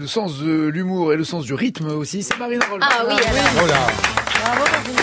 le sens de l'humour et le sens du rythme aussi, c'est Marina Roll. Ah oui, alors. Voilà. Bravo, Marina.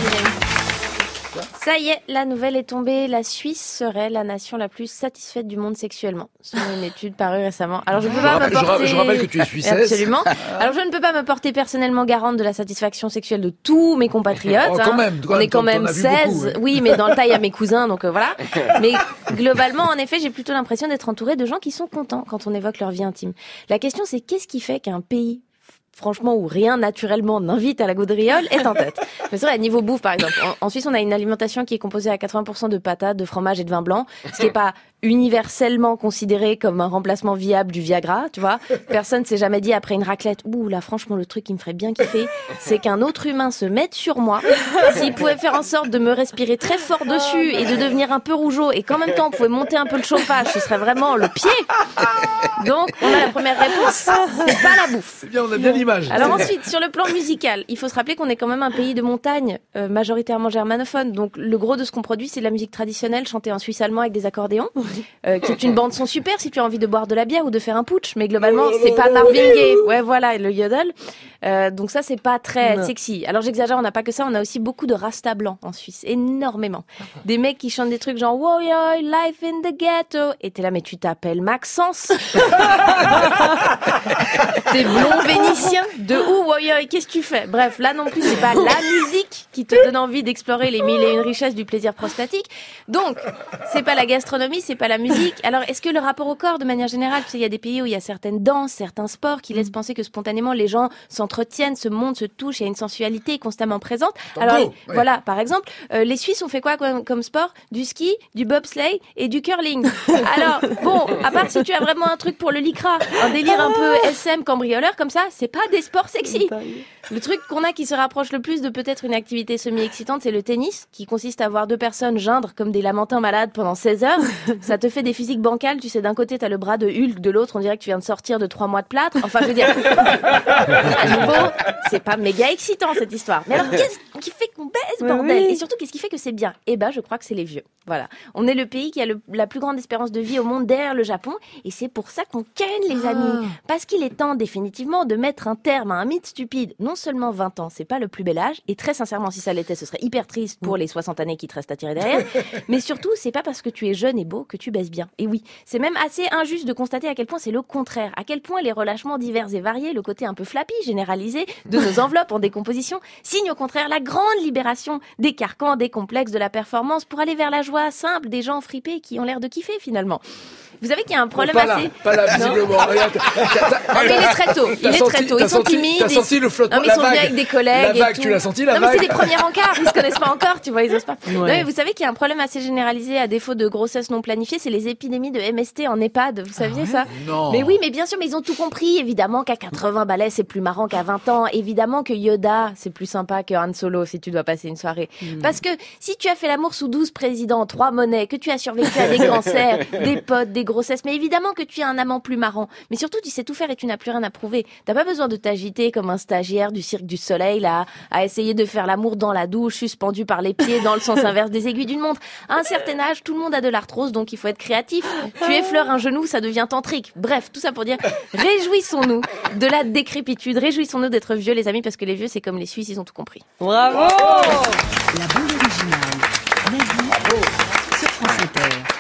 Ça y est, la nouvelle est tombée. La Suisse serait la nation la plus satisfaite du monde sexuellement, selon une étude parue récemment. Alors je peux pas me porter... Je rappelle que tu es suissesse. Absolument. Alors je ne peux pas me porter personnellement garante de la satisfaction sexuelle de tous mes compatriotes. Oh, quand même, on est quand même 16. Beaucoup, oui, mais dans le tas, il y a mes cousins, donc voilà. Mais globalement, en effet, j'ai plutôt l'impression d'être entourée de gens qui sont contents quand on évoque leur vie intime. La question, c'est qu'est-ce qui fait qu'un pays, franchement, où rien naturellement n'invite à la gaudriole, est en tête. Mais c'est vrai, niveau bouffe, par exemple. En Suisse, on a une alimentation qui est composée à 80% de patates, de fromage et de vin blanc, ce qui est pas universellement considéré comme un remplacement viable du Viagra, tu vois. Personne s'est jamais dit après une raclette, ouh là, franchement, le truc qui me ferait bien kiffer, c'est qu'un autre humain se mette sur moi, s'il pouvait faire en sorte de me respirer très fort dessus et de devenir un peu rougeau, et qu'en même temps, on pouvait monter un peu le chauffage, ce serait vraiment le pied. Donc, on a la première réponse, c'est pas la bouffe. C'est bien, on a bien l'image. Alors ensuite, sur le plan musical, il faut se rappeler qu'on est quand même un pays de montagne, majoritairement germanophone. Donc le gros de ce qu'on produit, c'est de la musique traditionnelle chantée en suisse allemand avec des accordéons, qui est une bande son super si tu as envie de boire de la bière ou de faire un putsch. Mais globalement, c'est pas Marvin Gaye. Ouais, voilà, le yodel. Donc ça, c'est pas très sexy. Alors j'exagère, on n'a pas que ça, on a aussi beaucoup de rasta blancs en Suisse, énormément. Des mecs qui chantent des trucs genre "Wow, yo, life in the ghetto", et t'es là, mais tu t'appelles Maxence. T'es blond vénitien. De où, Woyoy, qu'est-ce que tu fais? Bref, là non plus, c'est pas la musique qui te donne envie d'explorer les mille et une richesses du plaisir prostatique. Donc, c'est pas la gastronomie, c'est pas la musique. Alors, est-ce que le rapport au corps, de manière générale, tu sais, il y a des pays où il y a certaines danses, certains sports qui laissent penser que spontanément les gens s'entretiennent, se montent, se touchent, il y a une sensualité constamment présente. Alors, voilà, par exemple, les Suisses ont fait quoi comme sport? Du ski, du bobsleigh et du curling. Alors, bon, à part si tu as vraiment un truc pour le lycra, un délire un peu SM cambrioleur comme ça, c'est pas des sports sexy. Le truc qu'on a qui se rapproche le plus de peut-être une activité semi-excitante, c'est le tennis, qui consiste à voir deux personnes geindre comme des lamentins malades pendant 16 heures. Ça te fait des physiques bancales, tu sais, d'un côté t'as le bras de Hulk, de l'autre on dirait que tu viens de sortir de 3 mois de plâtre. Enfin, je veux dire, à nouveau, c'est pas méga excitant cette histoire. Mais alors, qu'est-ce qui fait qu'on baise, bordel? Et surtout, qu'est-ce qui fait que c'est bien? Eh ben, je crois que c'est les vieux. Voilà. On est le pays qui a la plus grande espérance de vie au monde derrière le Japon, et c'est pour ça qu'on ken, les amis. Parce qu'il est temps définitivement de mettre un terme à un mythe stupide. Non seulement 20 ans, c'est pas le plus bel âge, et très sincèrement, si ça l'était, ce serait hyper triste pour les 60 années qui te restent à tirer derrière, mais surtout, c'est pas parce que tu es jeune et beau que tu baises bien. Et oui, c'est même assez injuste de constater à quel point c'est le contraire, à quel point les relâchements divers et variés, le côté un peu flappy, généralisé, de nos enveloppes en décomposition, signent au contraire la grande libération des carcans, des complexes de la performance pour aller vers la joie simple des gens fripés qui ont l'air de kiffer finalement. Vous savez qu'il y a un problème assez... Pas là, visiblement. Regarde, mais il est très tôt. Ils sont timides. T'as senti le flottement, ils sont venus avec des collègues. La vague, et tout. tu l'as senti, la vague? Non, mais c'est des premiers encarts. Ils se connaissent pas encore, tu vois, ils osent pas. Ouais. Non, mais vous savez qu'il y a un problème assez généralisé à défaut de grossesse non planifiée, c'est les épidémies de MST en EHPAD. Vous saviez ça? Non. Mais oui, mais bien sûr, mais ils ont tout compris. Évidemment qu'à 80 balais, c'est plus marrant qu'à 20 ans. Évidemment que Yoda, c'est plus sympa que Han Solo si tu dois passer une soirée. Parce que si tu as fait l'amour sous 12 présidents, 3 monnaies, que tu as survécu à des cancers, des potes, des grossesses, mais évidemment que tu es un amant plus marrant. Mais surtout, tu sais tout faire et tu n'as plus rien à prouver. T'as pas besoin de t'agiter comme un stagiaire du Cirque du Soleil, là, à essayer de faire l'amour dans la douche, suspendu par les pieds dans le sens inverse des aiguilles d'une montre. À un certain âge, tout le monde a de l'arthrose, donc il faut être créatif. Tu effleures un genou, ça devient tantrique. Bref, tout ça pour dire, réjouissons-nous de la décrépitude, réjouissons-nous d'être vieux, les amis, parce que les vieux, c'est comme les Suisses, ils ont tout compris. Bravo! La bande originale. La vie sur France Inter.